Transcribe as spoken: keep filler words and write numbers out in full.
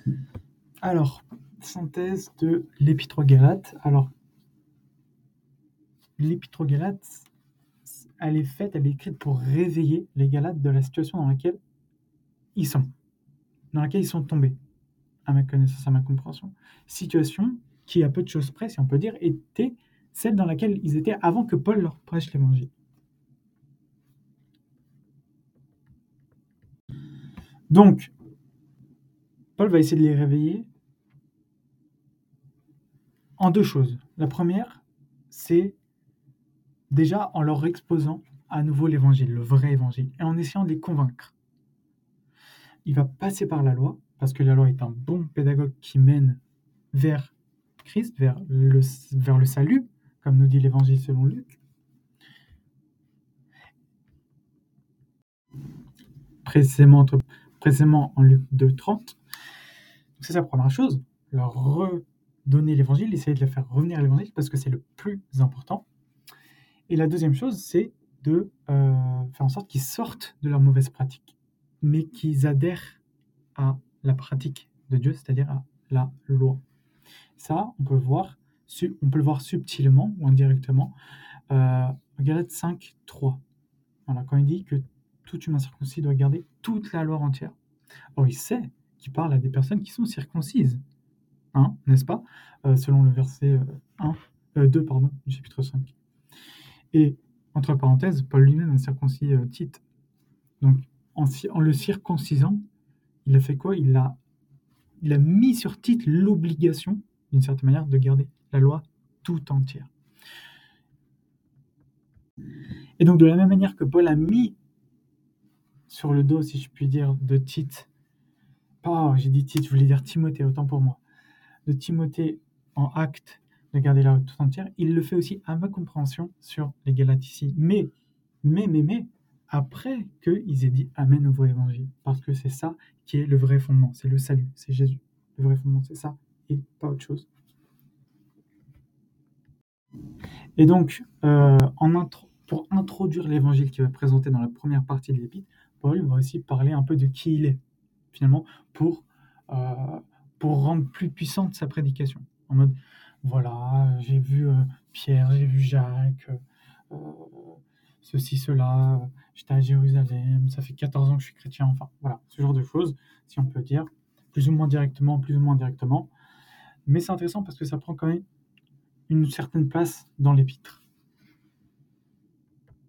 Alors, synthèse de l'Épître aux Galates. Alors, l'Épître aux Galates, elle est faite, elle est écrite pour réveiller les Galates de la situation dans laquelle ils sont, dans laquelle ils sont tombés, à ma connaissance, à ma compréhension. Situation qui, à peu de choses près, si on peut dire, était celle dans laquelle ils étaient avant que Paul leur prêche l'évangile. Donc, Paul va essayer de les réveiller en deux choses. La première, c'est déjà en leur exposant à nouveau l'évangile, le vrai évangile, et en essayant de les convaincre. Il va passer par la loi, parce que la loi est un bon pédagogue qui mène vers Christ, vers le, vers le salut, comme nous dit l'évangile selon Luc. Précisément, entre, précisément en Luc deux trente. C'est sa première chose, leur redonner l'évangile, essayer de les faire revenir à l'évangile, parce que c'est le plus important. Et la deuxième chose, c'est de euh, faire en sorte qu'ils sortent de leurs mauvaises pratiques, mais qu'ils adhèrent à la pratique de Dieu, c'est-à-dire à la loi. Ça, on peut, voir, on peut le voir subtilement ou indirectement. Euh, Galates cinq trois. Voilà, quand il dit que tout humain circoncis doit garder toute la loi entière. Or, il sait qu'il parle à des personnes qui sont circoncises, hein, n'est-ce pas, euh, selon le verset un, euh, deux pardon, du chapitre cinq. Et, entre parenthèses, Paul lui-même a circoncis euh, Tite. Donc, en, en le circoncisant, il a fait quoi il a, il a mis sur Tite l'obligation, d'une certaine manière, de garder la loi tout entière. Et donc, de la même manière que Paul a mis sur le dos, si je puis dire, de Tite, oh, j'ai dit Tite, je voulais dire Timothée, autant pour moi, de Timothée en acte de garder la loi tout entière, il le fait aussi à ma compréhension sur les Galates ici. Mais, mais, mais, mais, après qu'ils aient dit Amen au vrai évangile, parce que c'est ça qui est le vrai fondement, c'est le salut, c'est Jésus. Le vrai fondement, c'est ça, et pas autre chose. Et donc, euh, en intro, pour introduire l'évangile qu'il va présenter dans la première partie de l'épître, Paul va aussi parler un peu de qui il est, finalement, pour, euh, pour rendre plus puissante sa prédication. En mode, voilà, j'ai vu euh, Pierre, j'ai vu Jacques, euh, ceci, cela, j'étais à Jérusalem, ça fait quatorze ans que je suis chrétien, enfin, voilà, ce genre de choses, si on peut dire, plus ou moins directement, plus ou moins directement. Mais c'est intéressant parce que ça prend quand même une certaine place dans l'épître.